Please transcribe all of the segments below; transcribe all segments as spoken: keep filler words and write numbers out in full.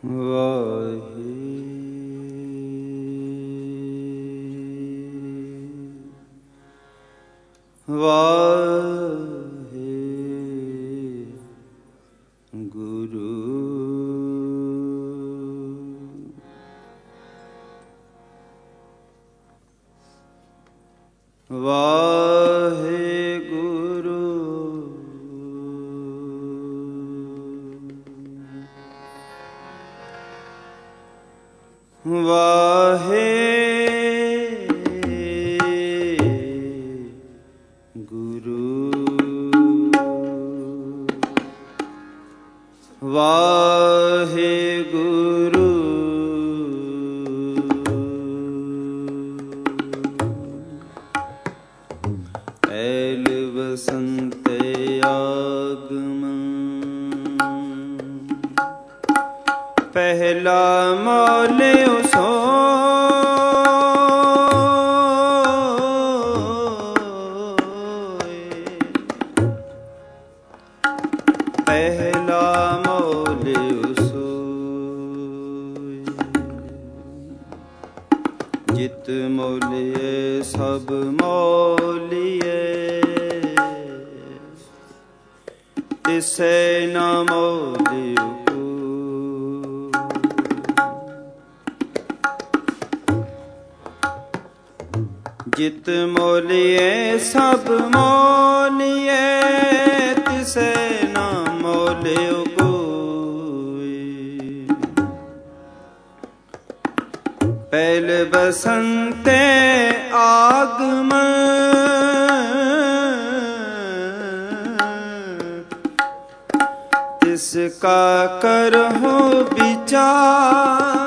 ਵਾਹੇ Waheguru Waheguru Waheguru Waheguru ਐਲ ਬਸੰਤ ਆਗਮਨ ਪਹਿਲਾ ਮੌਲਿਓ ਸੋ ਪਹਿਲਾ ਮੌਲਿਓ ਸੋਇ ਜਿਤ ਮੌਲਿਏ ਸਭ ਮੌਲਿਏ ਤਿਸੈ ਨਾ ਮੌਲਿਓ ਜਿਤ ਮੌਲਿਏ ਸਭ ਮੌਲਿਏ ਤਿਸੈ ਨਾ ਮੌਲਿਓ ਕੋਈ ਪਹਿਲ ਬਸੰਤੇ ਆਗਮਨ ਤਿਸ ਕਾ ਕਰਹੁ ਵਿਚਾਰ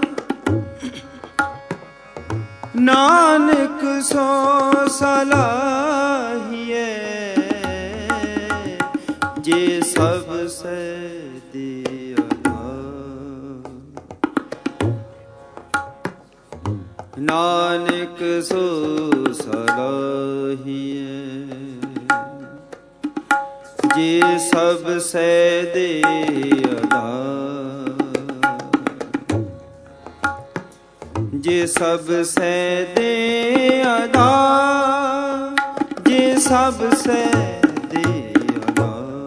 ਨਾਨਕ ਸੋ ਸਲਾਹੀਏ ਜੇ ਸਭ ਸੇ ਦਿਆ ਨਾਨਕ ਸੋ ਸਲਾਹੀਏ ਜੇ ਸਭ ਸੇ ਦਿਆ ਜੇ ਸਭ ਸੇ ਦੇ ਅਦਾ ਜੇ ਸਭ ਸੇ ਦੇ ਅਦਾ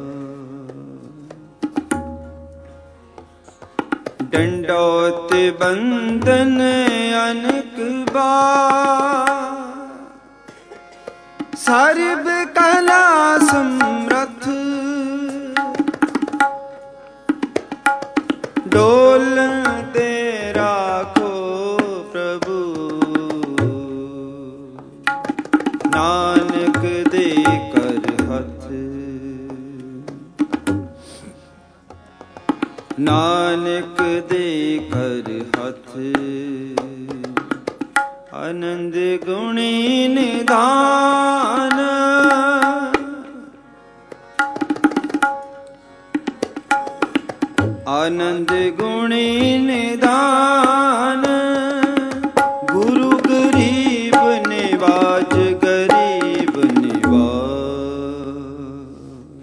ਡੰਡੋਤ ਬੰਧਨ ਅਨਕ ਬਾਰ ਸਰਬ ਕਲਾ ਸਮਰਥ ਡੋਲਨ ਤੇ ਰਾਖੋ ਨਾਨਕ ਦੇ ਕਰ ਹੱਥ ਨਾਨਕ ਦੇ ਕਰ ਹੱਥ ਆਨੰਦ ਗੁਣੀ ਨਿਧਾਨ ਆਨੰਦ ਗੁਣੀ ਨਿਧਾਨ ਗੁਰੂ ਗਰੀਬ ਨਿਵਾਜ ਗਰੀਬ ਨਿਵਾਜ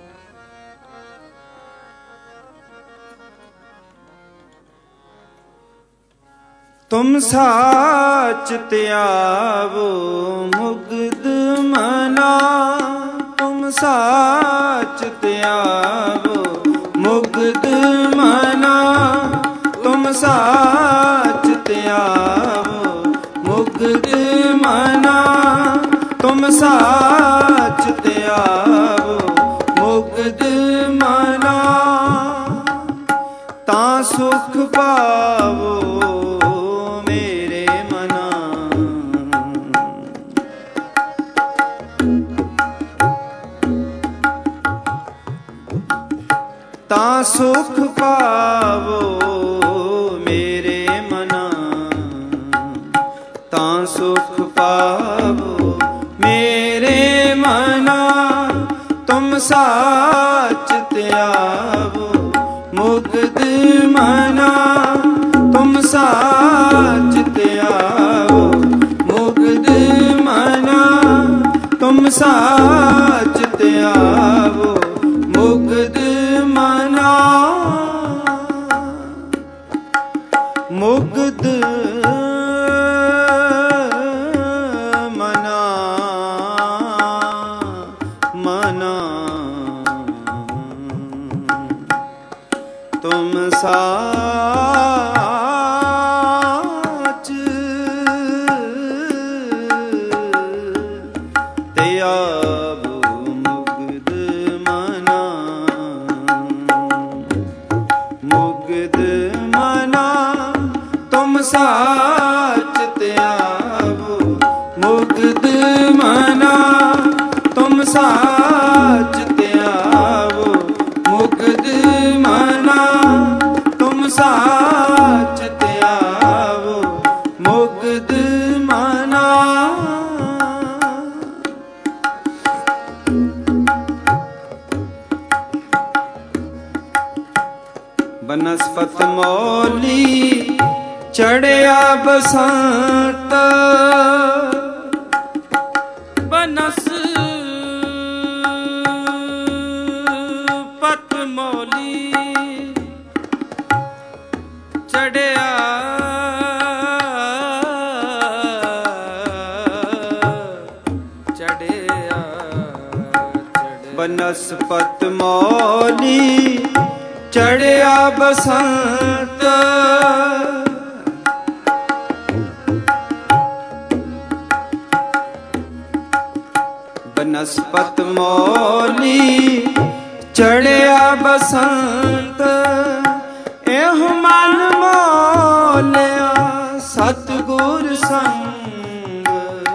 ਤੁਮ ਸਾਚ ਧਿਆਵੋ ਮੁਗਧ ਮਨਾ ਤੁਮ ਸਾਚ ਧਿਆਵੋ ਮੁਗਧ ਮਨਾ ਤੁਮ ਸਾਚ ਧਿਆਵੋ ਮੁਗਧ ਮਨਾ ਤੁਮ ਸਾਚ ਧਿਆਵੋ ਮੁਗਧ ਮਨਾ ਤਾਂ ਸੁਖ ਪਾਵੋ ਮੇਰੇ ਮਨਾ ਤਾਂ ਸੁਖ ਪਾਵੋ ਮੇਰੇ ਮਨਾ ਤਾਂ ਸੁਖ ਪਾਵੋ ਮੇਰੇ ਮਨਾ ਤੁਮ ਸਾਚ ਧਿਆਵੋ ਮੁਗਧ ਮਨਾ ਤੁਮ ਸਾਚ ਧਿਆਵੋ ਮੁਗਧ ਮਨਾ ਤੁਮ ਸਾਚ ਧਿਆਵੋ ਮੁਗਧ ਮਨਾ मना तुम साच त्याबो मुग्ध मना मुग्ध मना तुम साच त्याबो मुग्ध मना तुम साच त्याबो मुग्ध मना तुम साच त्याबो मुग्ध मना बनस्पत मौली चढ़िया बसंत बनस्पत मौली चढ़िया चढ़िया बनस्पत मौली चढ़िया बसंत बनस्पत मौली चढ़िया बसंत एह मन मोलिया सतगुर संग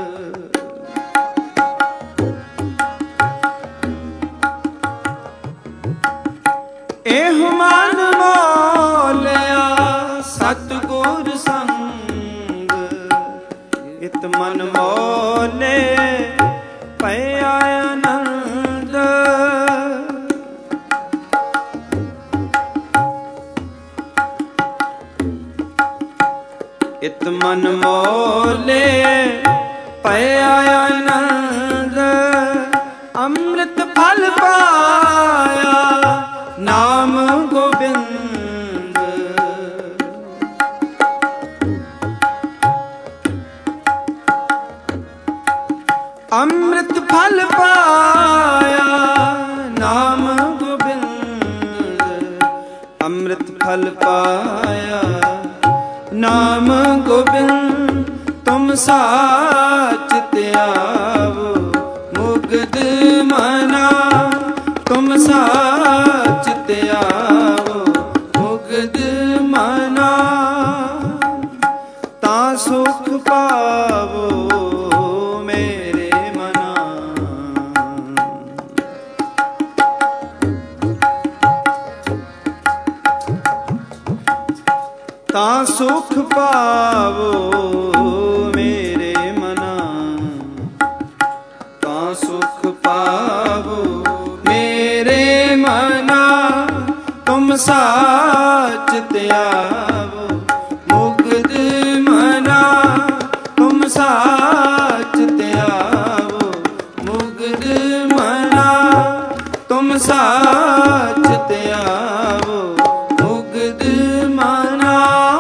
एह मन मोलिया सतगुर संग इत मन मोले पया आनंद इत मन मोले पया आनंद अमृत फल पाया नाम गोविंद अमृत फल पाया नाम गोविंद अमृत फल पाया नाम गोविंद तुम साच त्याबो मुग्ध मना तुम साच त्याबो मुग्ध मना ता सुख पावो मेरे मना ता सुख पावो मेरे मना ता सुख पावो मेरे मना तुम साच त्याबो मुग्ध मना तुम साच त्याबो मुग्ध मना तुम साच त्याबो मुग्ध मना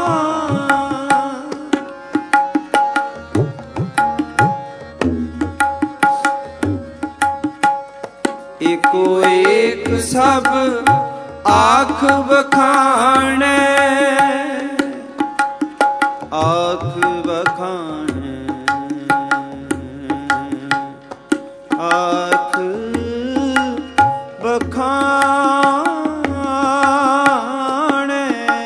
एको एक सब आख बखाने आख बखाने आख बखाने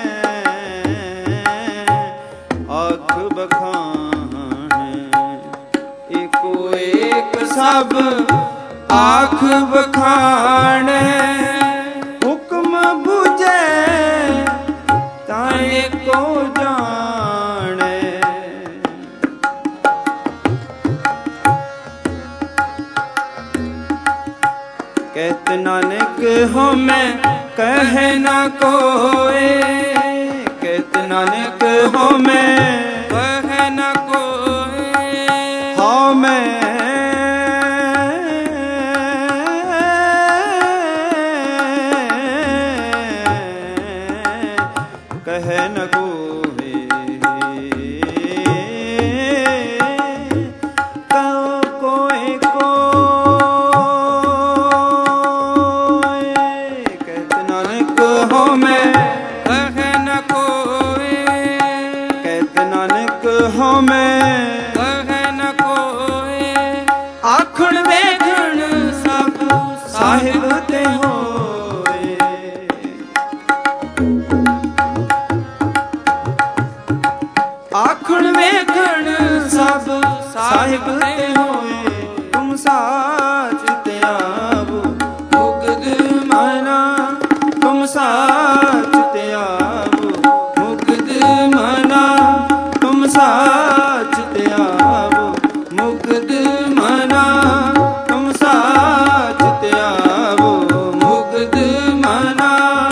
आख बखाने एको एक सब आख बखाने हुक्म बुझे ताए को जाने कहत नानक हो मैं कहे ना कोई कहत नानक हो मैं कहे ना कोई हो मैं कहे न कोई कहो कोई को ਸਾਹਿਬ ਤੇ ਹੋਏ। ਆਖਣ ਵੇਖਣ ਸਭ ਸਾਹਿਬ ਤੇ ਹੋਏ। ਤੁਮ ਸਾਚ ਤੇ ਆਵੋ ਮੁਕਤ ਮਨਾ। ਤੁਮ ਸਾਚ ਤੇ ਆਵੋ ਮੁਕਤ ਮਨਾ। ਤੁਮ ਸਾਚ ਤੇ ਆਵੋ ਮੁਕਤ ਮਨਾ। ਤੁਮ ਸਾਚ ਤੇ ਆਵੋ ਮੁਕਤ ਮਨਾ।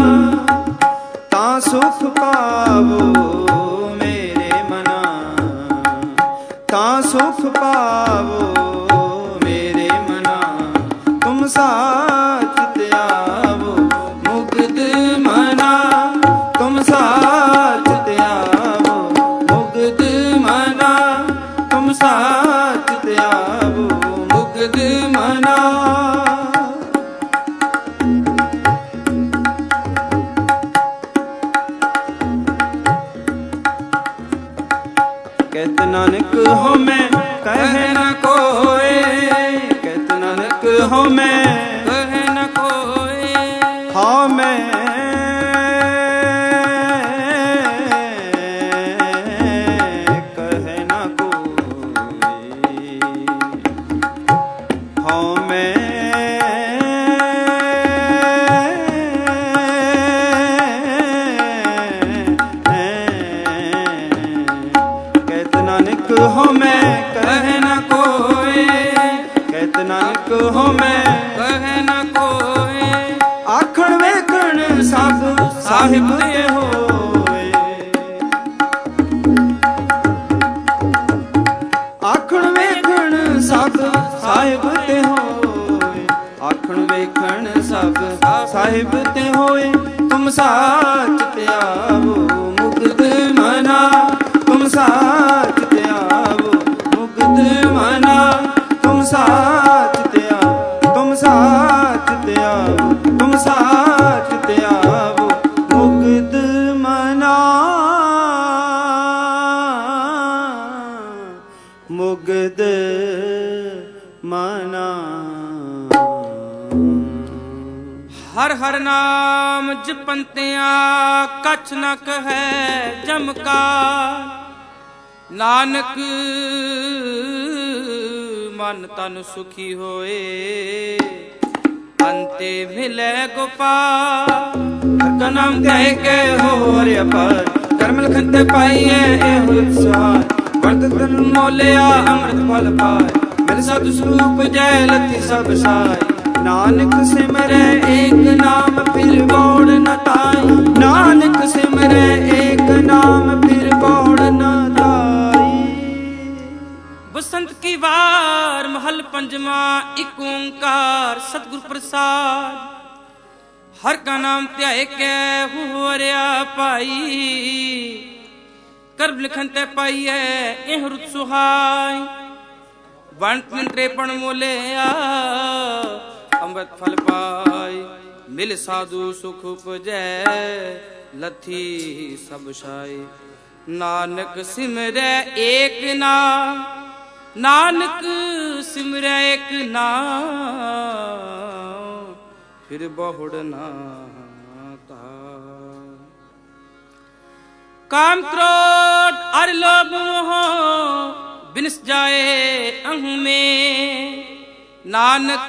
ਤਾਂ ਸੁਖ ਪਾਵੋ ਮੇਰੇ ਮਨਾ। ਤਾਂ ਸੁਖ ਪਾਵੋ ਮੇਰੇ ਮਨਾ। ਤੁਮ ਸਾਚ ਤੇ ਆਵੋ ਮੁਕਤ ਮਨਾ। ਤੁਮ ਸਾਚ ਤੇ ਆਵੋ ਮੁਕਤ ਮਨਾ। ਤੁਮ ਸਾਚ ਤੇ ਆਵੋ ਮੁਕਤ ਮਨਾ। ਕਹਿਤ ਨਾਨਕ ਹੋ ਮੈਂ ਕਹਿ ਨ ਕੋਏ। ਕਹਿਤ ਨਾਨਕ ਹੋ ਮੈਂ ਕਹਿ ਨ ਕੋਏ। ਹਾਂ ਮੈਂ ਕਹਿ ਨ ਕੋਏ। ਹਾਂ ਮੈਂ ਨਾਨਕ ਹੋ ਮੈਂ ਕਹਿ ਨ ਕੋਏ। ਕਹਿਤ ਨਾਨਕ ਹੋ ਮੈਂ ਕਹਿ ਨ ਕੋਏ। ਆਖਣ ਵੇਖਣ ਸਭ ਸਾਹਿਬ ਤੇ ਹੋਏ। ਆਖਣ ਵੇਖਣ ਸਭ ਸਾਹਿਬ ਤੇ ਹੋਏ। ਆਖਣ ਵੇਖਣ ਸਭ ਸਾਹਿਬ ਤੇ ਹੋਏ। ਤੁਮ ਸਾਚ ਤੇ ਆਵੋ ਮੁਕਤ ਮਨਾ। ਤੁਮ ਸਾਚ ਤੇ ਆਵੋ ਮੁਕਤ ਮਨਾ। ਤੁਮ ਸਾਚ ਤੇ ਆਵੋ। ਤੁਮ ਸਾਚ ਤੇ ਆਵੋ। ਤੁਮ ਸਾਚ ਤੇ ਆਵੋ ਮੁਕਤ ਮਨਾ। ਮੁਕਤ ਮਨਾ। ਹਰ ਹਰ ਨਾਮ ਜਪੰਤਿਆਂ ਕਛ ਨ ਕਹੈ ਜਮਕਾਰ। ਨਾਨਕ ਮਨ ਤਨ ਸੁਖੀ ਹੋਏ ਅੰਤੇ ਮਿਲੇ ਗੋਪਾਲ। ਹਰ ਕਾ ਨਾਮ ਧਿਆਏ ਕੇ ਹੋ ਹਰਿ ਅਪਾਰ। ਕਰਮ ਲਖਨ ਤੇ ਪਾਈਏ ਇਹੋ ਸਵਾਰ। ਵਰਤ ਤਨ ਮੋਲਿਆ ਅੰਮ੍ਰਿਤ ਫਲ ਪਾਏ। ਮਿਲ ਸਾਧੂ ਸਰੂਪ ਜੈ ਲਤੀ ਸਭ ਸਾਈ। ਨਾਨਕ ਸਿਮਰੈ ਏਕ ਨਾਮ ਫਿਰ ਬੋੜ ਨ ਤਾਈ। ਨਾਨਕ ਸਿਮਰੈ ਏਕ ਨਾਮ ਫਿਰ ਬੋੜ ਨ ਤਾਈ। ਬਸੰਤ ਕੀ ਵਾਰ ਮਹਲ ਪੰਜਵਾ ਇਕ ਓੰਕਾਰ ਸਤਿਗੁਰ ਪ੍ਰਸਾਦ। ਹਰ ਕਾ ਨਾਮ ਧਿਆਏ ਕੈ ਹੁਰਿਆ ਭਾਈ। ਕਰਮ ਲਿਖਨ ਤੇ ਪਾਈਐ ਇਹ ਰੁਤ ਸੁਹਾਈ। ਵੰਤ ਮਿੰਟੇ ਪਣ ਮੋਲਿਆ ਅੰਮ੍ਰਿਤ ਫਲ ਪਾਈ। ਮਿਲ ਸਾਧੂ ਸੁਖ ਉਪਜੈ ਲਥੀ ਸਭ ਸਾਈ। ਨਾਨਕ ਸਿਮਰੈ ਏਕ ਨਾਮ। ਨਾਨਕ ਸਿਮਰੈ ਏਕ ਨਾਮ ਫਿਰ ਬਹੁੜ ਨਾ ਤਾਰ। ਕਾਮ ਕ੍ਰੋਧ ਅਰ ਲੋਭ ਮੋਹ ਬਿਨਸ ਜਾਏ ਅਹੁ में। ਨਾਨਕ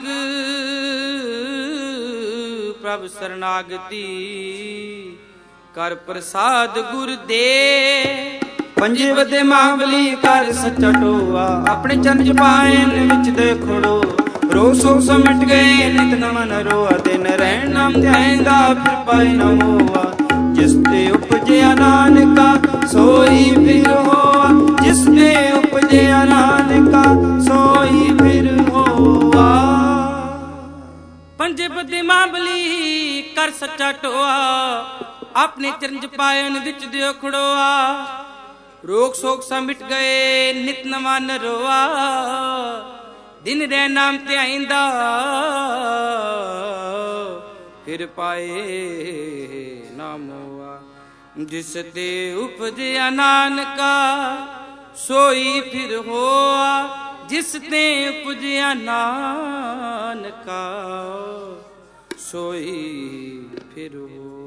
ਪ੍ਰਭ ਸਰਨਾਗਤੀ ਕਰ ਪ੍ਰਸਾਦ ਗੁਰ ਦੇ। ਪੰਜੇ ਵਦੇ ਮਹਾਬਲੀ ਕਰ ਸੱਚਾ ਟੋਆ। ਆਪਣੇ ਚਰਨ ਜਪਾਇਨ ਵਿੱਚ ਦੇਖੜੋ। ਰੋ ਸੋ ਸਮਟ ਗਏ ਨਿਤ ਨਮਨ ਰੋਆ। ਦਿਨ ਰਹਿਣ ਨਾਮ ਧਿਆਏਂਦਾ ਫਿਰ ਪਾਏ ਨਾ ਮੋਆ। ਜਿਸ ਤੇ ਉਪਜਿਆ ਨਾਨਕਾ ਸੋਈ ਫਿਰ ਹੋਆ। ਜਿਸ ਤੇ ਉਪਜਿਆ ਨਾਨਕਾ ਸੋਈ ਫਿਰ ਹੋਆ। ਪੰਜੇ ਵਦੇ ਮਹਾਬਲੀ ਕਰ ਸੱਚਾ ਟੋਆ। ਆਪਣੇ ਚਰਨ ਜਪਾਇਨ ਵਿੱਚ ਦੇਖੜੋਆ। ਰੋਗ ਸੋਗ ਸਾ ਮਿਟ ਗਏ ਨਿਤ ਨਵਾਂ ਨ ਰੋਆ। ਦਿਨ ਰਹਿ ਨਾਮ ਧਿਆਇਂਦਾ ਫਿਰ ਪਾਏ ਨਾ ਮੋਆ। ਜਿਸ ਤੇ ਉਪਜਿਆ ਨਾਨਕਾ ਸੋਈ ਫਿਰ ਹੋਆ। ਜਿਸ ਤੇ ਉਪਜਿਆ ਨਾਨਕਾ सोई फिरो।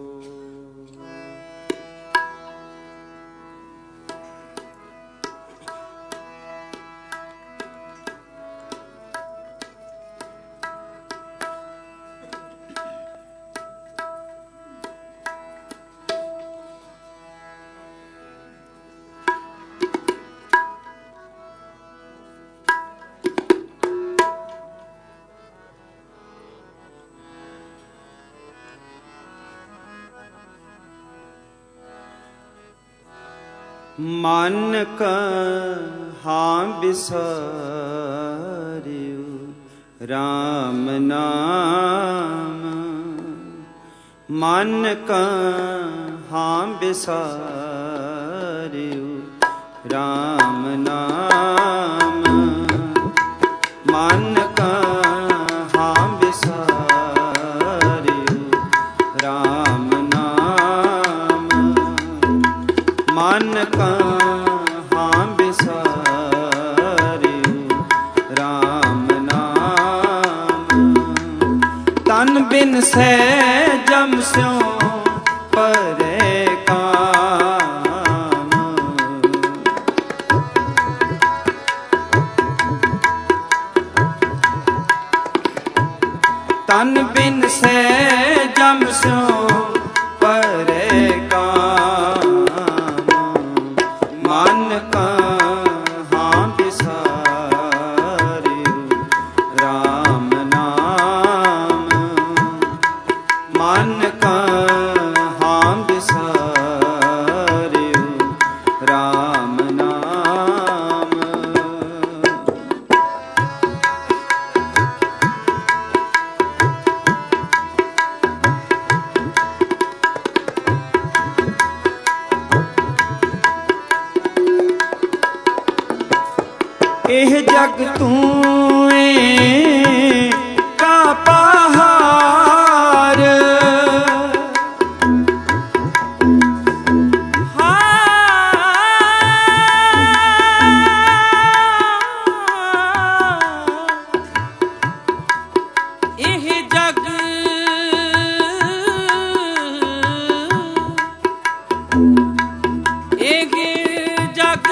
मन कहाँ बिसारियो राम नाम, मन कहाँ बिसारियो राम नाम, मन कहाँ बिसारियो राम नाम, मन कहाँ बिसारियो राम नाम। तन बिन सहजम स्यों परे काम, तन बिन सहजम स्यों परे काम, मन कहाँ बिसारियो राम नाम, मन कहाँ बिसारियो राम नाम। एह जग तूं ए का पहाड़, एह जग एह जग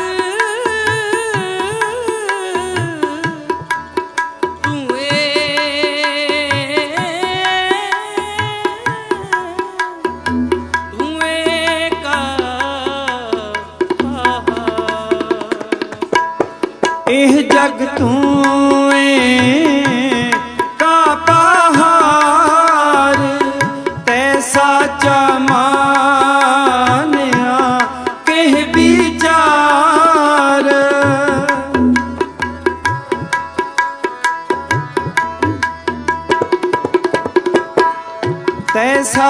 एह जग तूं ए का पहाड़, तैसा मानिया केह विचार, तैसा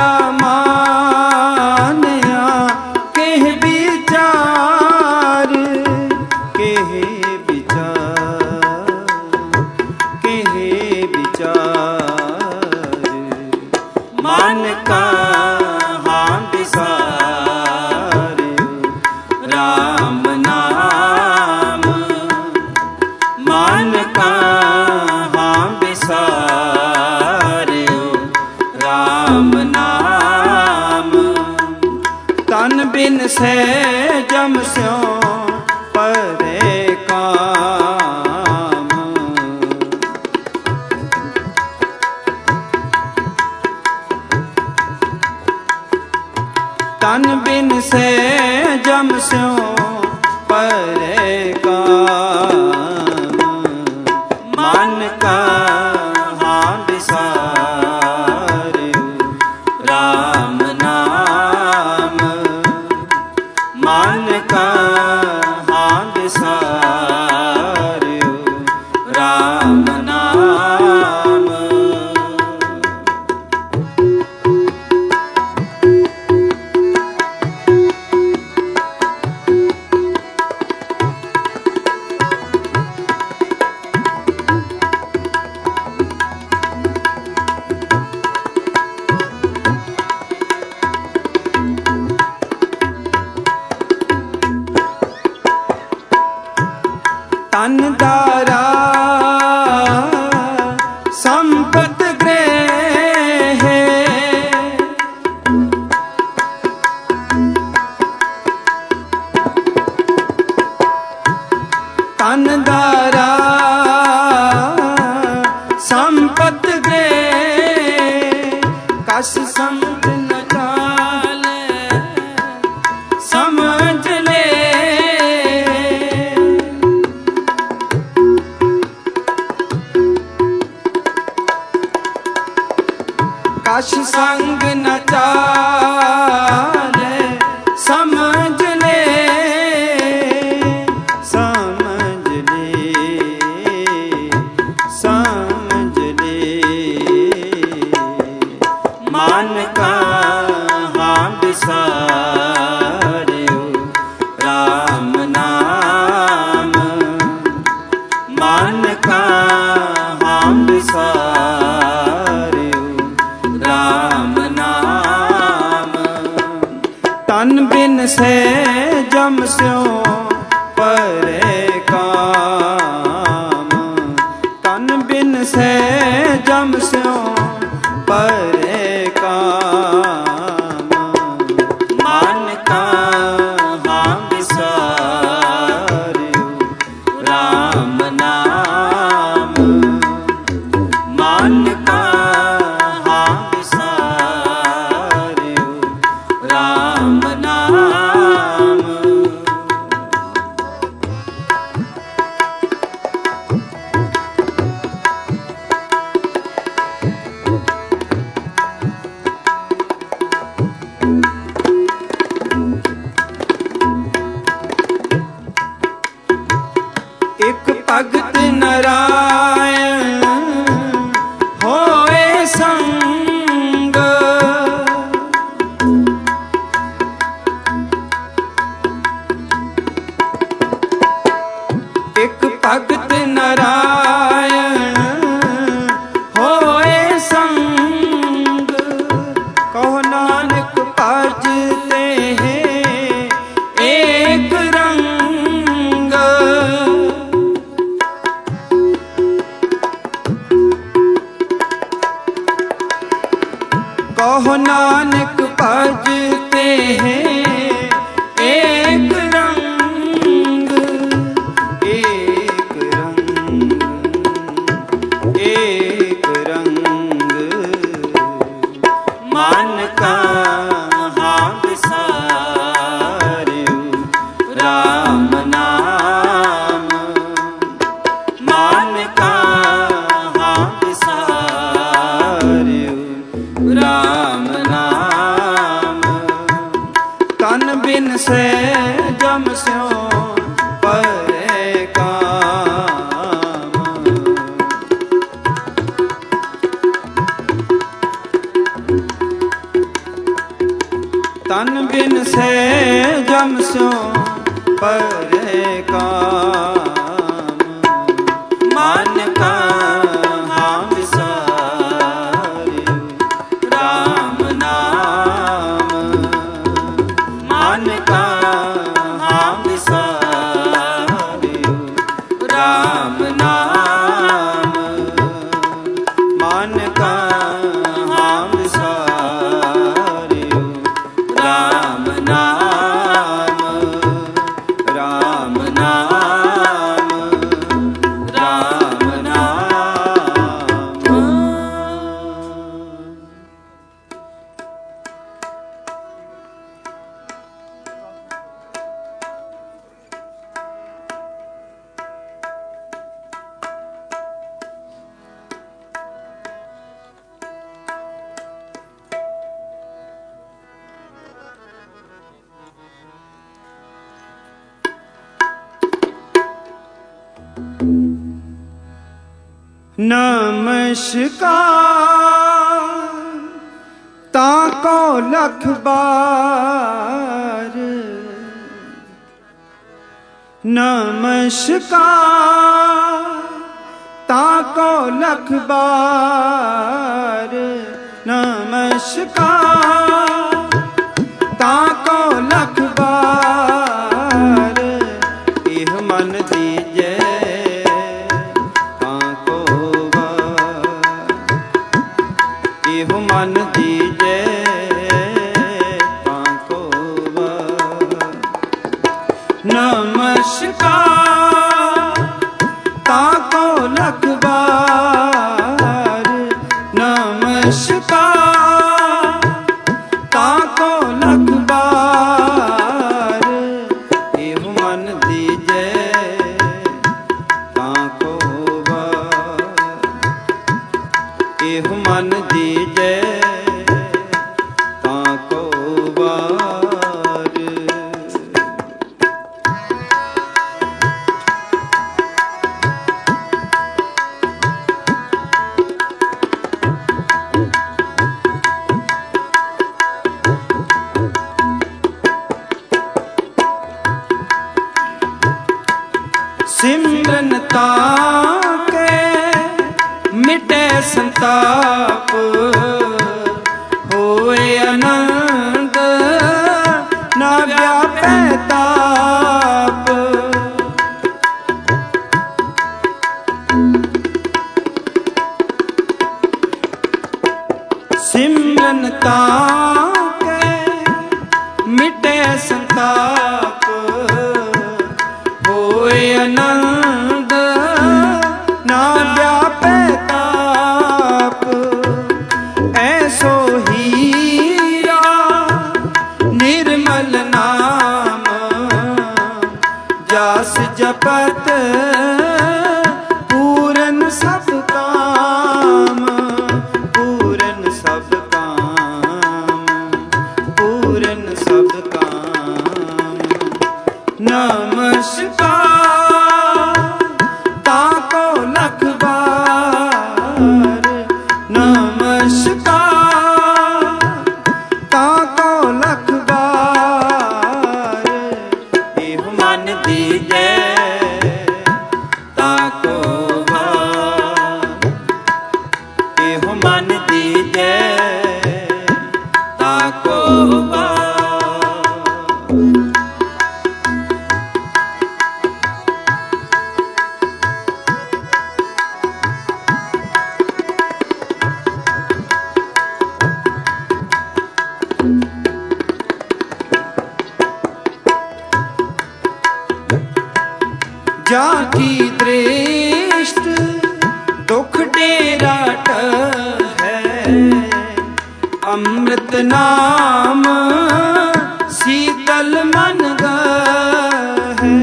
मानिया केह विचार, केह विचार, केह विचार। मन कहाँ बिसारियो राम नाम, मन कहाँ बिसारियो राम नाम। तन बिन सहजम स्यों परे काम, तन बिन सहजम स्यों परे काम, मन कहाँ बिसारियो राम नाम, मन कहाँ बिसारियो राम नाम। भगत गे कस संत न चाले समझ ले कस संग न चाले समझ ले समझ ले समझ ले मान कहाँ बिसारियो राम नाम मान कहाँ बिसारियो राम नाम तन बिन से जम स्यों परे काम तन बिन से जम स्यों परे काम मान कहाँ बिसारियो राम नाम मान कहाँ बिसारियो राम नाम एक भगत नारायण होए संग एक भगत नारायण होए संग कहो नानक भजते हैं एक रंग कहो नानक भजते हैं एक रंग एक रंग एक रंग मान कहाँ बिसारियो राम नाम मान कहाँ बिसारियो राम नाम तन बिन से जम स्यों परे काम तन बिन से जम स्यों परे काम मान कहाँ बिसारियो राम नाम मान कहाँ बिसारियो राम नाम मान कहाँ बिसारियो राम नाम राम नाम राम नाम नमस्कार ताको लख बार नमस्कार ताको लख बार नमस्कार ताको लख बार इह मन दीजे मन दीजे ताको नमस्कार ताको लख बार नमस्कार ताको लख बार, एहो मन दीजे ताको बार, एहो मन दीजे ताको बार। सिमरन ताके मिटे संताप, होए आनंद ना व्यापे ताप। सिमरन ताके मिटे संताप, होए आनंद ना व्यापे ताप। ऐसो हीरा निर्मल नाम, जास जपत पूरन सब काम, पूरन सब काम, पूरन सब काम। नमस्कार ताको लख बार, नमस्कार ताको लख बार, एहो मन दीजे ताको बार, एहो मन दीजे ताको बार। जाकी दृष्ट दुख डेरा है, अमृत नाम शीतल मन है।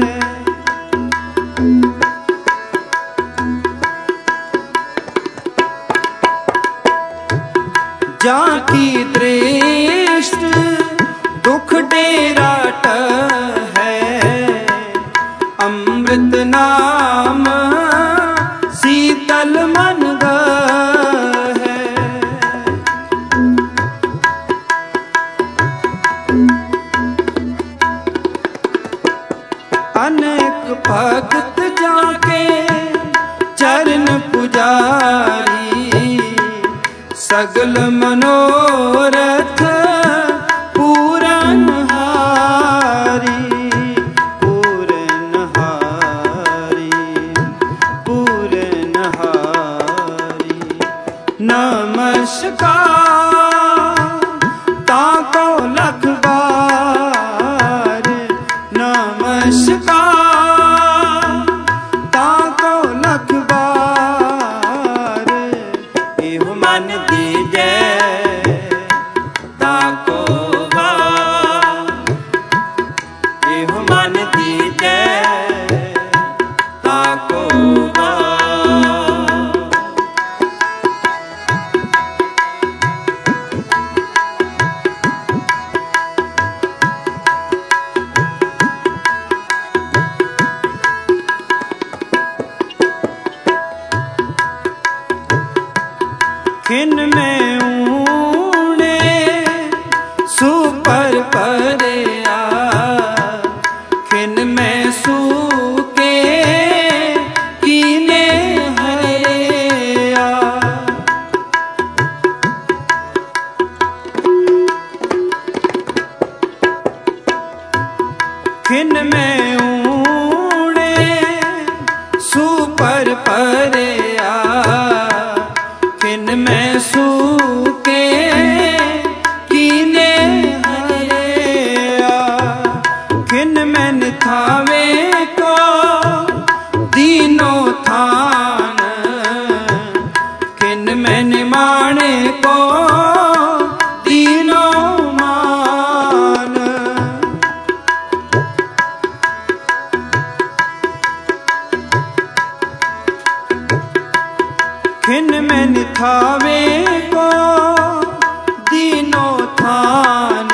जाकी दृष्ट दुख डेरा है, अमृत नाम शीतल मन है। अनेक भगत जाके चरण पुजारी, सगल मनोरथ पूरन हारी, पूरन हारी, पूरन हारी। नमस्कार ताको लख बार, नमस्कार ताको लख बार, एहो मन दीजे ताको बार, एहो मन दीजे ताको बार। खिन में ऊने सुपर परेया, खिन में सूके कीने हरेया। खिन में ऊने सुपर परेया, खिन में सूके कीने हरेया। खिन में निथावे को दीनो थान, खिन में माने को दीनो मान। खिन में निथावे को दीनो थान।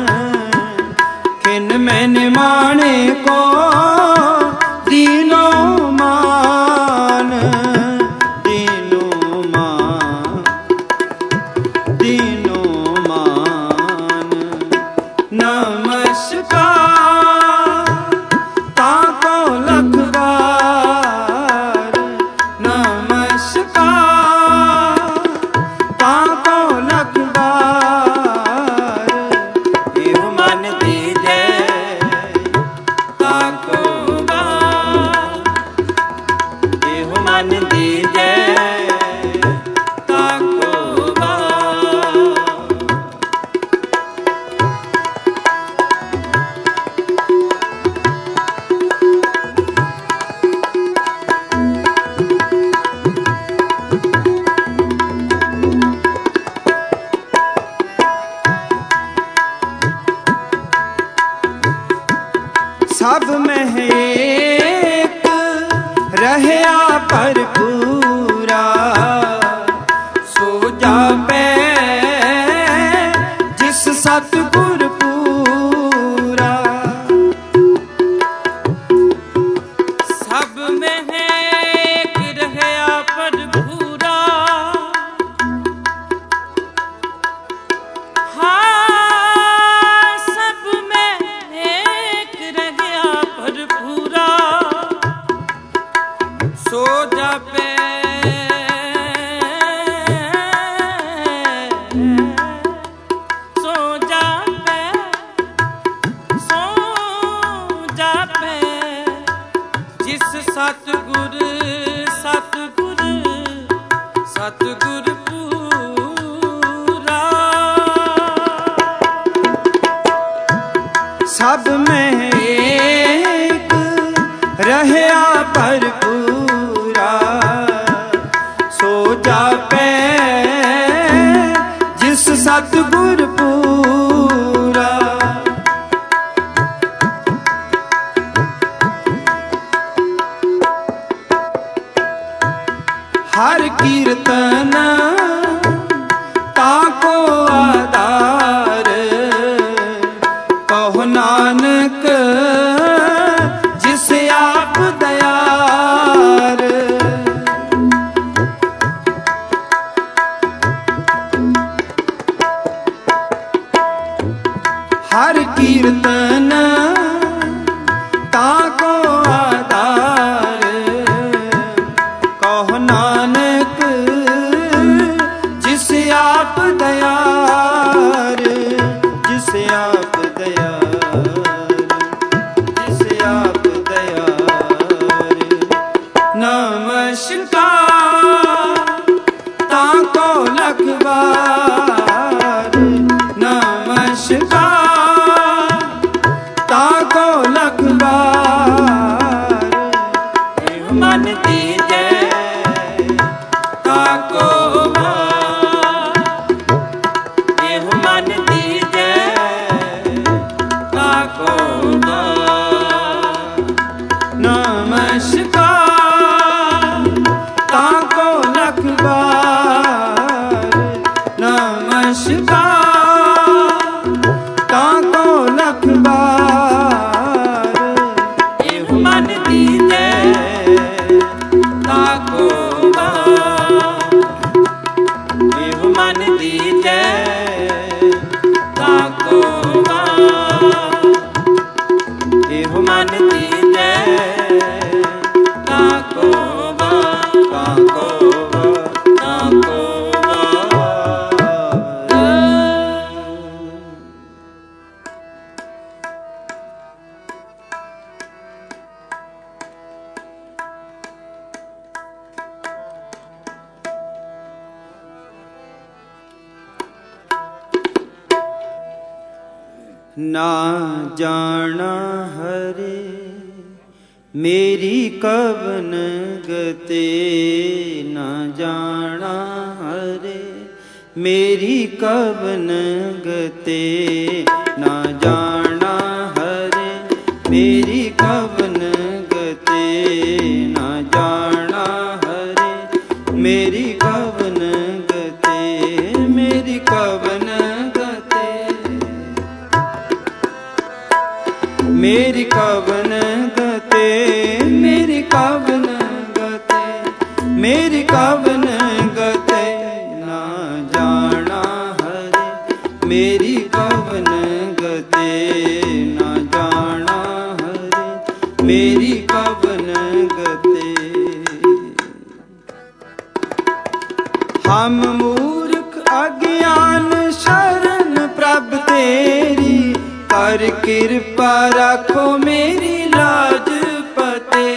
खिन में निमाने को दीनो मान। दीनो मान दीनो मान। नमस्कार ताको लख बार। नमस्कार ताको लख बार। एहु मन दीजे ताको बार। एहु मन दीजे ताको बार। सब में एक रहया पर पूरा। सो जापे जिस सतगुर पूरा। सब में एक रहया पर पूरा। हाँ सब में एक रहया पर पूरा। सो जापे सो जापे सो जापे जिस सतगुर सतगुर सतगुर पूरा। सब में एक रहया पर पूरा। सो जापे जिस सतगुर पूरा। हर कीर्तन ताको आधार। कहो नानक जिस आप दयार। हर कीर्तन ताको आधार। कहो नानक जिस आप दयार। जिस आप दयार। जिस आप दयार। नमस्कार ताको लख बार। नमस्कार ताको लख बार। एहु मन दीजे ताको बार। एहु मन दीजे ताको बार। नमस्कार ताको लख बार। नमस्कार ताको लख बार। एहु मन दीजे ताको बार। एहु मन दीजे ताको बार। एहु मन दीजे ताको बार। ताको बार। ताको ना जाना हरे मेरी कवन गते, ना जाना हरे मेरी कवन गते ना जाना हरे, मेरी कवन गते ना जाना हरे, मेरी कवन गते, मेरी कवन गते, मेरी कवन गते, मेरी कवन गते, मेरी कवन गते ना जाना हरे, मेरी कवन गते ना जाना हरे, मेरी कवन गते। हम मूर्ख अज्ञान शरण प्रभ तेरी, कर कृपा रखो मेरी लाज पते।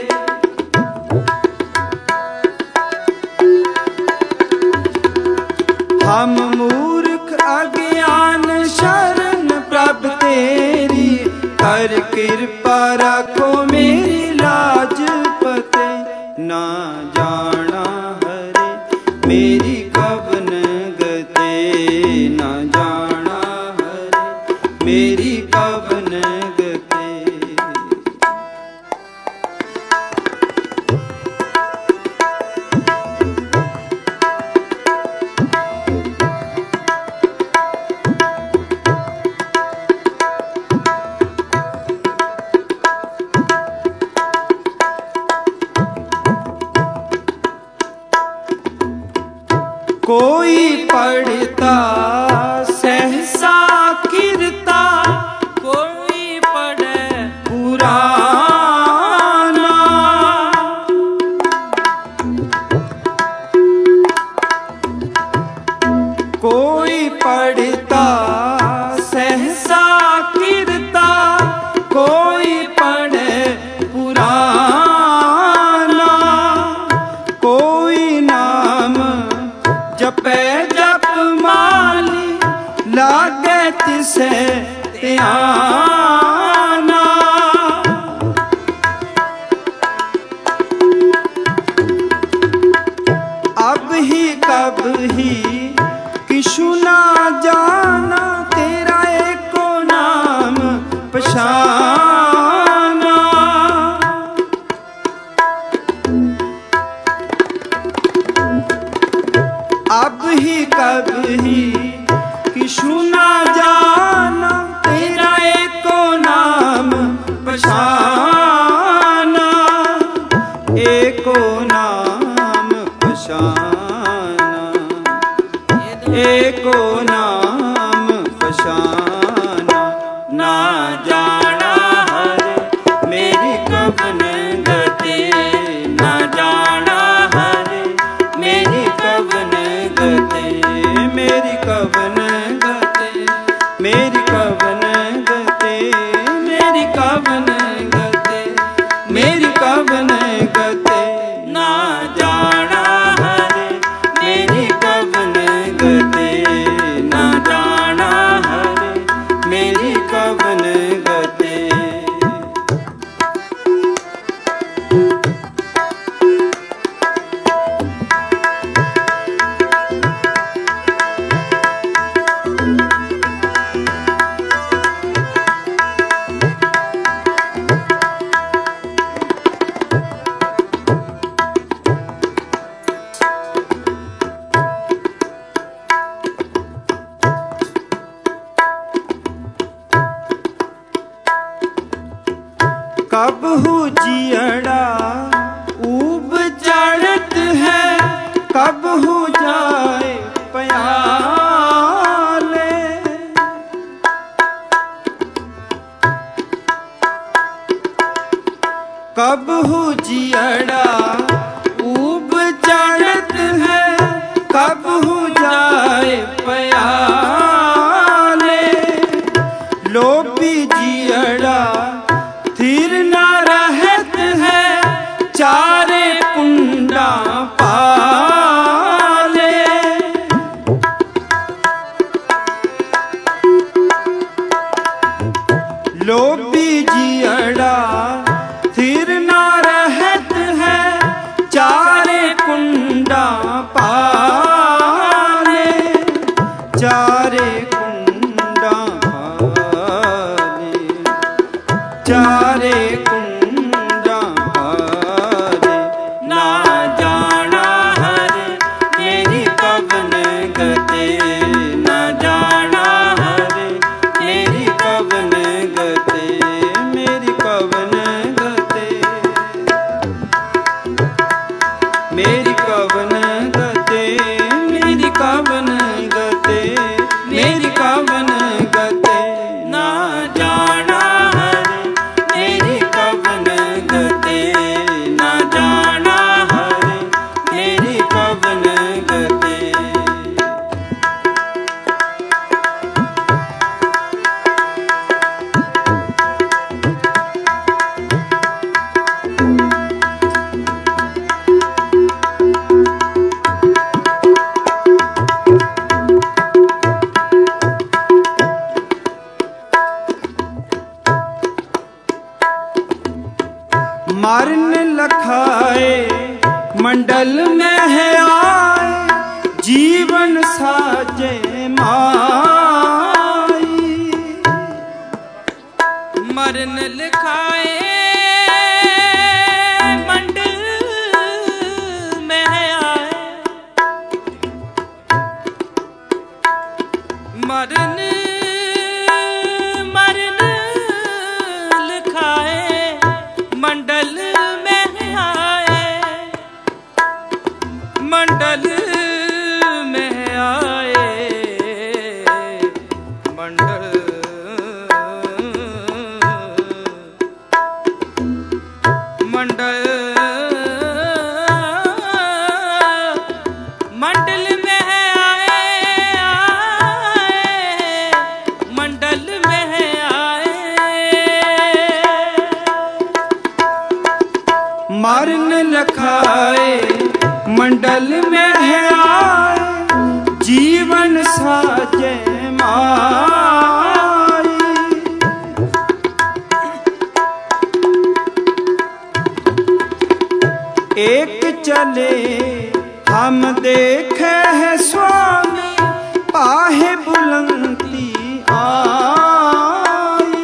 हम मूर्ख अज्ञान शरण प्रभ तेरी, कर कृपा रखो मेरी लाज पते। ना जाना हरे, मेरी कवन गते ना जाना हरे, मेरी कवन गते। कोई पढ़ता सहसा कीरता, कोई पढ़े पुराना, कोई पढ़ता सहसा कीरता, कोई पढ़े पुराना, कोई नाम जपे जप माली, लागे तिसे ध्याना। अब ही कब ही किशु ना जाना, तेरा एको नाम पछाना। अब ही कब ही किशु ना जाना, तेरा एको नाम पछाना, एको नाम पछाना, एको नाम पछाना। ना जाना हरे, मेरी कवन गते ना जाना हरे, मेरी कवन गते, मेरी कवन गते, मेरी कवन गते, मेरी कवन गते, मेरी कवन गते ना जाना हरे, मेरी कवन गते ना जाना हरे, मेरी कवन गते। मरन मरन लिखाए मंडल में आए, मंडल में आए, मंडल मंडल मंडल में आए, आए मंडल में आए। मरन लखाए मंडल में आए, जीवन साजे माई। एक चले हम देखे है स्वामी, पाहे बुलंदी आई।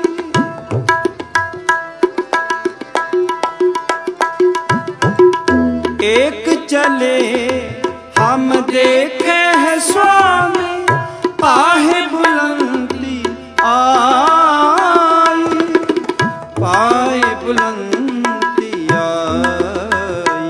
एक चले हम देखे है स्वामी, पाहे बुलंदी आई, पाहे बुलंदी आई,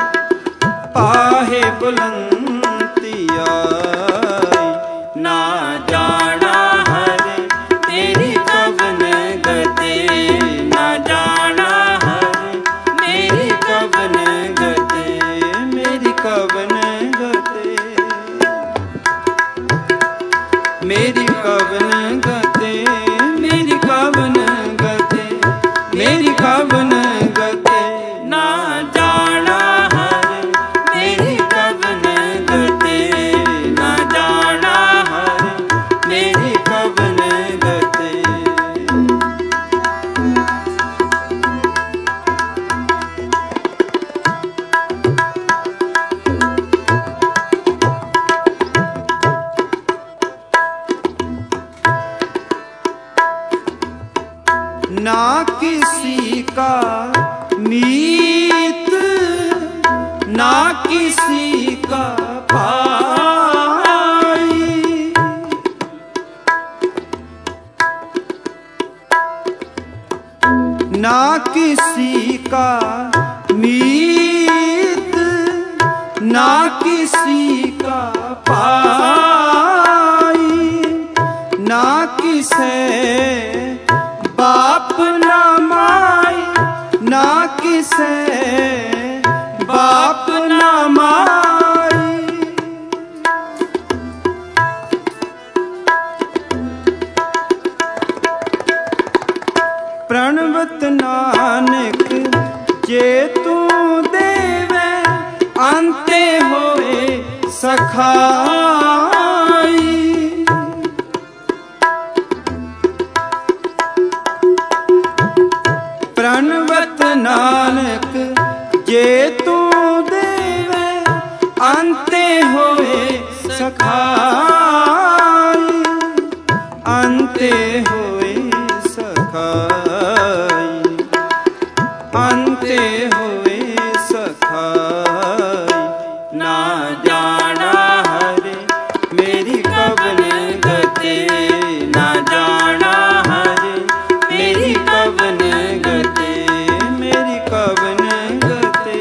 पाहे बुलंदी आई। ना जाना हरे तेरी कवन गते, ना जाना हरे मेरी कवन गते, मेरी कवन गते, मेरी कवन गते, मेरी कवन गते, मेरी कवन गते। ना जाना हरे मेरी कवन गते, ना जाना हरे मेरी कवन गते। ना किसी का मीत, ना किसी का भाई, ना किसी का मीत, ना किसी का भाई। ना किसे बाप ना माई, ना किसे बाप ना माई। प्रणवत नानक जे तू देवे, अंते होए सखाई। प्रणवत नानक जे तू देवे, अंते होए सखाई, अंते होए सखाई, अंते होए सखाई। ना जाना हरे मेरी कवन गते, ना जाना हरे मेरी कवन गते, मेरी कवन गते,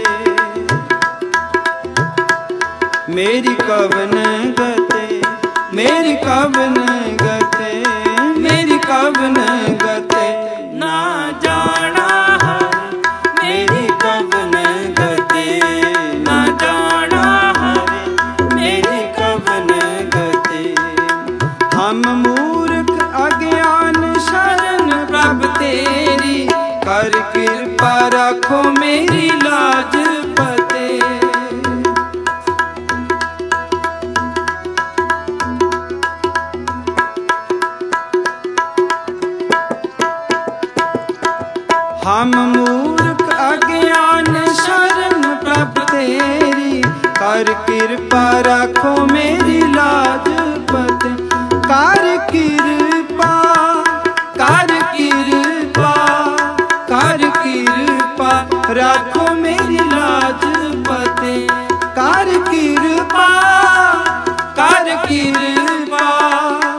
मेरी कवन गते, मेरी कवन गते, मेरी कवन गते। ना जाना हरे मेरी कवन गते, ना जाना हरे मेरी कवन गते। हम मूर्ख अज्ञान शरण प्रभ तेरी, कर कृपा रखो मेरी लाज पते। हम मूर्ख अज्ञान शरण प्रभ तेरी, कर कृपा रखो मेरी लाज पते। कर कृपा, कर कृपा, कर कृपा रखो मेरी लाज पते। कर कृपा, कर कृपा,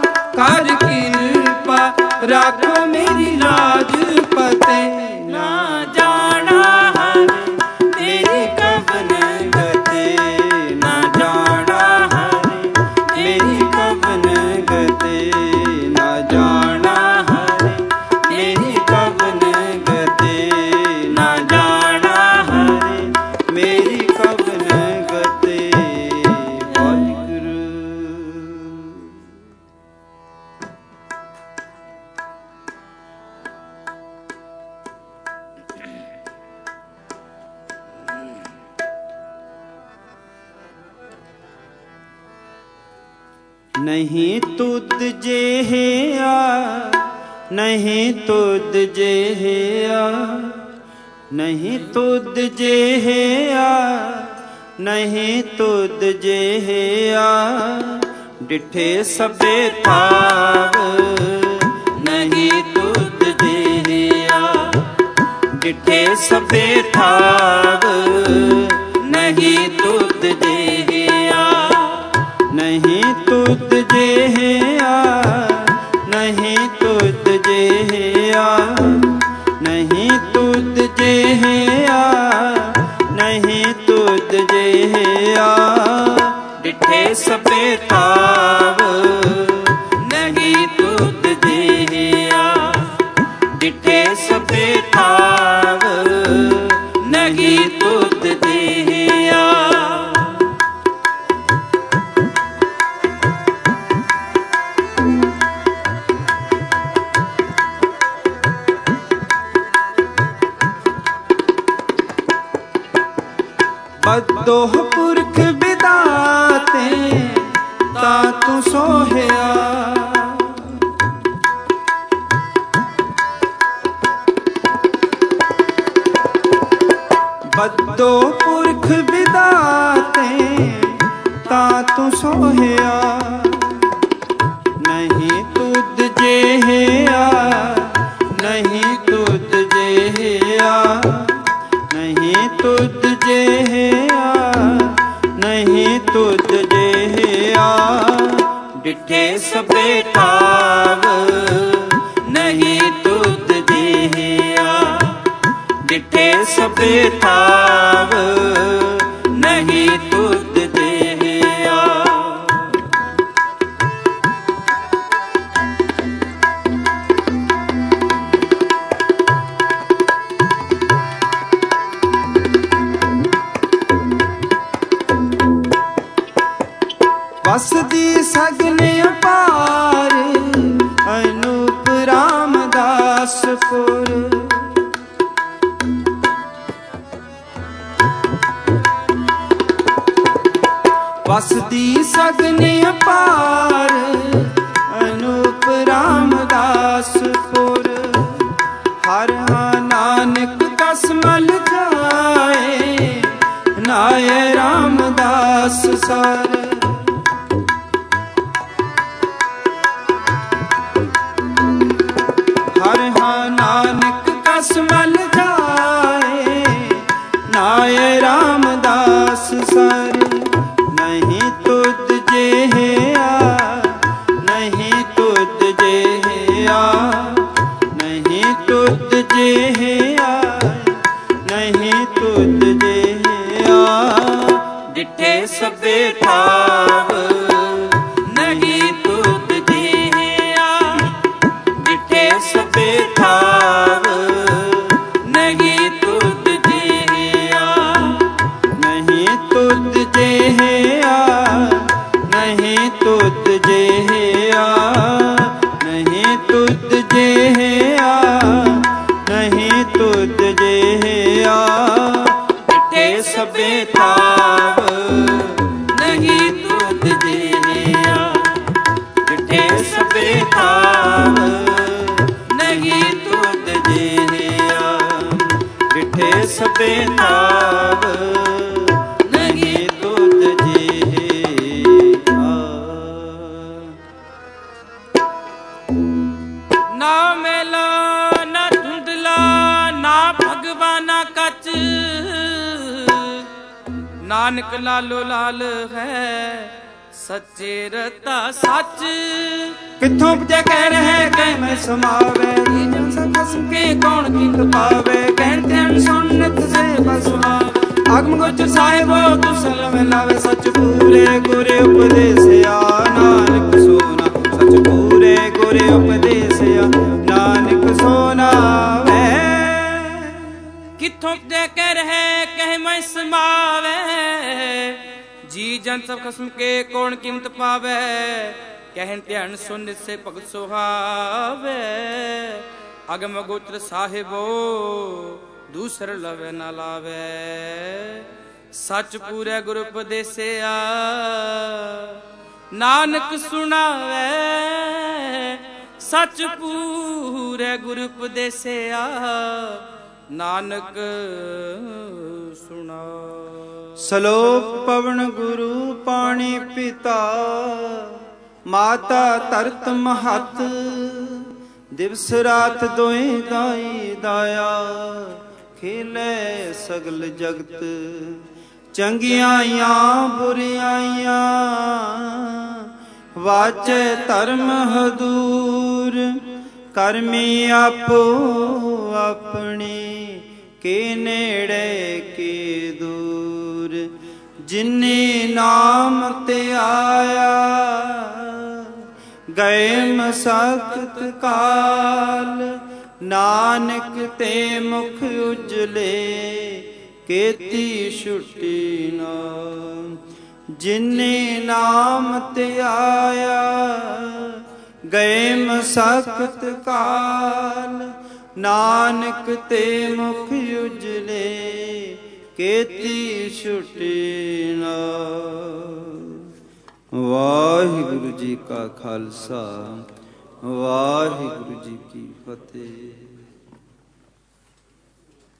नहीं तुद जेहिया, नहीं तुद जेहिया, नहीं तुद जेहिया, नहीं तुद जेहिया। डिठे सबे ठाव, नहीं तुद जेहिया, डिठे सबे ठाव, नहीं तुद जेहिया, नहीं तुद जेहिया, नहीं तुद जेहिया, नहीं तुद जेहिया, नहीं तुद जेहिया। डिठे सबे ठाव, नहीं तुद जेहिया, डिठे सबे ठाव, नहीं तुद जेहिया। बदोह पुरख विदाते ता तू सोहिया, बदो पुरख विदाते ता तू सोहिया। नहीं तुद जेहिया, नहीं तुद जेहिया, नहीं तुद जेहिया, नहीं तुद जेहिया। डिठे सबे ठाव, नहीं तुद जेहिया, डिठे सबे ठाव, नहीं तुद जेहिया। वसदी सगन अपार, अनूप रामदासपुर। वसदी सगन अपार, अनूप रामदासपुर। हर नानक कसमल जाए, नाय रामदास सर। हर नानक कसमल जाए, नाय रामदास सर। नहीं तुद जेहिया, नहीं तुद जेहिया, नहीं तुद जेहिया, नहीं तुद जेहिया। डिठे सबे ठाव, नहीं तुद जेहिया, डिठे सबे ठाव, नहीं तुद जेहिया, नहीं तुद जेहिया, नहीं तुद जेहिया, नहीं तुद जेहिया, नहीं तुद जेहिया। डिठे सबे ठाव, नहीं तुद जेहिया, डिठे सबे ठाव, नहीं तुद जेहिया, डिठे सबे ठाव, नहीं तुद जेहिया। ना मेला ना धुंधला ना भगवाना कच, नानक लालो लाल है सच्चे रता सच। किथों उपजे कह रहे कह मैं समावे, जन सकस के कौन कीत पावे। कहते हैं सुन्नत से बसवा, आगम गोचर साहिबो तू सलम लावे। सच पूरे गुरे उपदेसिया, नानक सोना सच पूरे गुरे उपदेसिया, नानक सोना वे। किथों उपजे कह रहे कह मैं समावे, जी जन सब खसम के कौन कीमत पावे। कहन ध्यान सुन से भगत सुहावे, अगम गोत्र साहिबो दूसर लवे न लावे। सच पूरे गुरु उपदेसिया, ਨਾਨਕ ਸੁਣਾਵੇ ਸਚ ਪੂਰੇ ਗੁਰ ਉਪਦੇਸਿਆ ਨਾਨਕ ਸੁਣਾ। ਸਲੋਕ ਪਵਨ ਗੁਰੂ ਪਾਣੀ ਪਿਤਾ ਮਾਤਾ ਧਰਤ ਮਹਤ ਦਿਵਸ ਰਾਤ ਦੋਇ ਦਾਈ ਦਾਇਆ ਖੇਲੇ ਸਗਲ ਜਗਤ ਚੰਗਿਆਈਆਂ ਬੁਰਿਆਈਆਂ ਵਾਚੇ ਧਰਮ ਹਦੂਰ ਕਰਮੀ ਆਪੋ ਆਪਣੀ ਕੇ ਨੇੜੇ ਕੇ ਦੂਰ ਜਿਨੇ ਨਾਮ ਤੇ ਆਇਆ ਗਏ ਮਸਕਤ ਕਾਲ ਨਾਨਕ ਤੇ ਮੁਖ ਉਜਲੇ ਕੀਤੀ ਛੁੱਟੀ ਨਾ ਜਿਨੇ ਨਾਮ ਤੇ ਆਇਆ ਗਏ ਮਸਕਤ ਕਾਲ ਨਾਨਕ ਤੇ ਮੁਖ ਉਜਲੇ ਕੀਤੀ ਛੁੱਟੀ ਨਾ। ਵਾਹਿਗੁਰੂ ਜੀ ਕਾ ਖਾਲਸਾ ਵਾਹਿਗੁਰੂ ਜੀ ਕੀ ਫਤਿਹ।